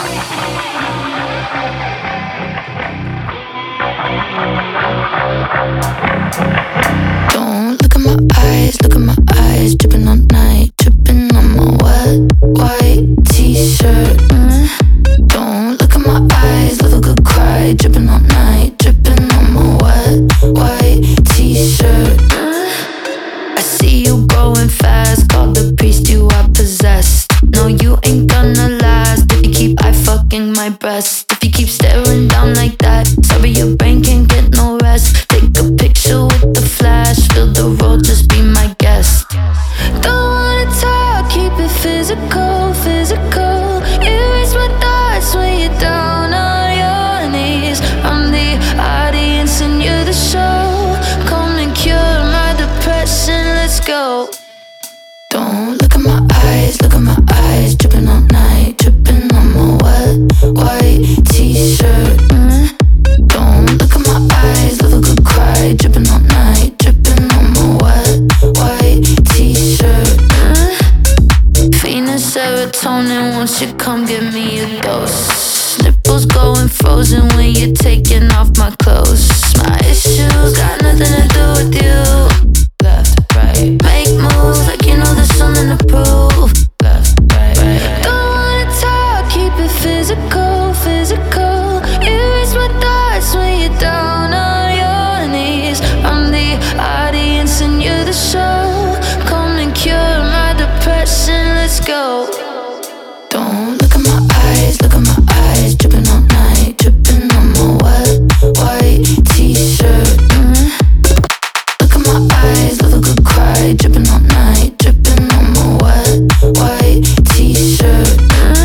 Don't look at my eyes, dripping all night, dripping on my wet, white t-shirt. Don't look at my eyes, love a good cry, dripping all night, dripping on my wet, white t-shirt. I see you growing fast, call the priest, you are possessed. No, you ain't gonna last if you keep eye fucking my breast. If you keep staring down like that, sorry your brain can't get no rest. Take a picture with the flash, fill the road, just be my guest. Don't wanna talk, keep it physical, physical. Erase my thoughts when you're down on your knees. I'm the audience and you're the show. Come and cure my depression, let's go. Don't look at my eyes, dripping all night, dripping on my wet, white t-shirt. Don't look at my eyes, love a good cry, dripping all night, dripping on my wet, white t-shirt. Venus serotonin, won't you come give me a dose? Nipples going frozen when you're taking off my clothes. My issues got nothing to do with you. Left, right, make moves like you know there's something to prove. Left, right, right. Don't wanna talk, keep it physical, physical. Erase my thoughts when you're down on your knees. I'm the audience and you're the show. Come and cure my depression, let's go. Don't look at my eyes, dripping all night, dripping on my wet, white t-shirt. Look at my eyes, love a good cry, dripping all night, dripping on my wet, white t-shirt.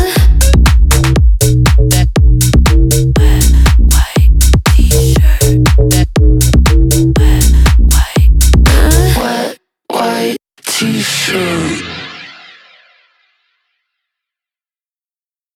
Wet, white t-shirt. Wet, white t-shirt.